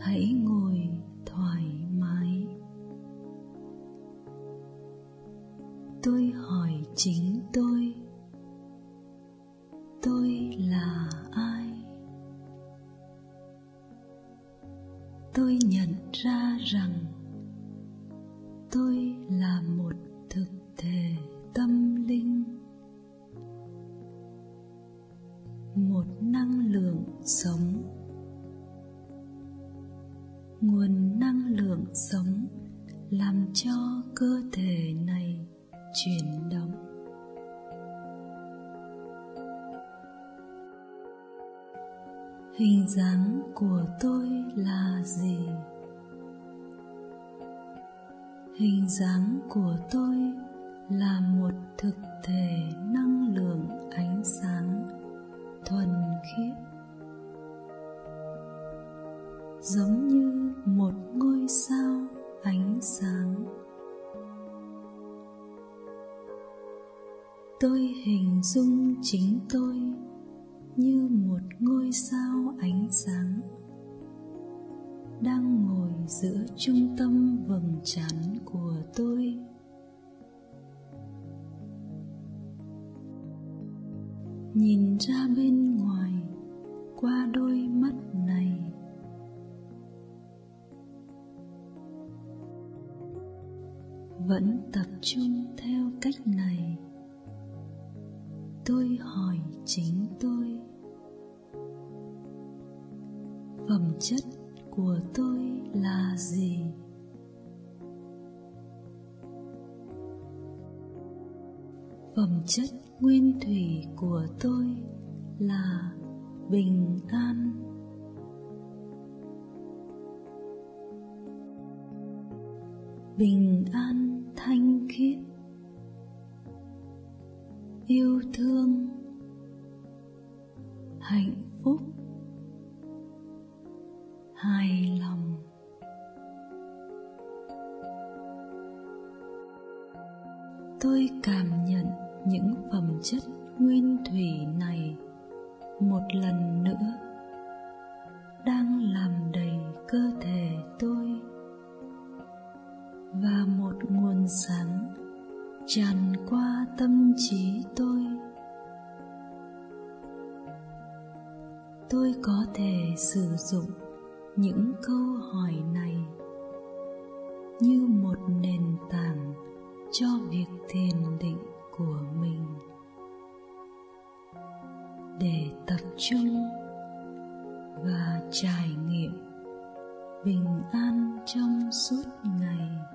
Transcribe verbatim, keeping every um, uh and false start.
hãy ngồi thoải mái. Tôi hỏi chính tôi, tôi là ai? Tôi nhận ra rằng tôi là một thực thể tâm linh, một năng lượng sống. Nguồn năng lượng sống làm cho cơ thể này chuyển động. Hình dáng của tôi là gì? Hình dáng của tôi là một thực thể năng lượng ánh sáng thuần khiết, giống như một ngôi sao ánh sáng. Tôi hình dung chính tôi như một ngôi sao ánh sáng đang ngồi giữa trung tâm vầng trán của tôi. Nhìn ra bên ngoài qua đôi mắt này, vẫn tập trung theo cách này. Tôi hỏi chính tôi, phẩm chất của tôi là gì? Phẩm chất nguyên thủy của tôi là bình an. Bình an thanh khiết, yêu thương, hạnh phúc, hài lòng. Tôi cảm nhận những phẩm chất nguyên thủy này một lần nữa đang làm đầy cơ thể tôi, và một nguồn sáng tràn qua tâm trí tôi. Tôi có thể sử dụng những câu hỏi này như một nền tảng cho việc thiền định của mình, để tập trung và trải nghiệm bình an trong suốt ngày.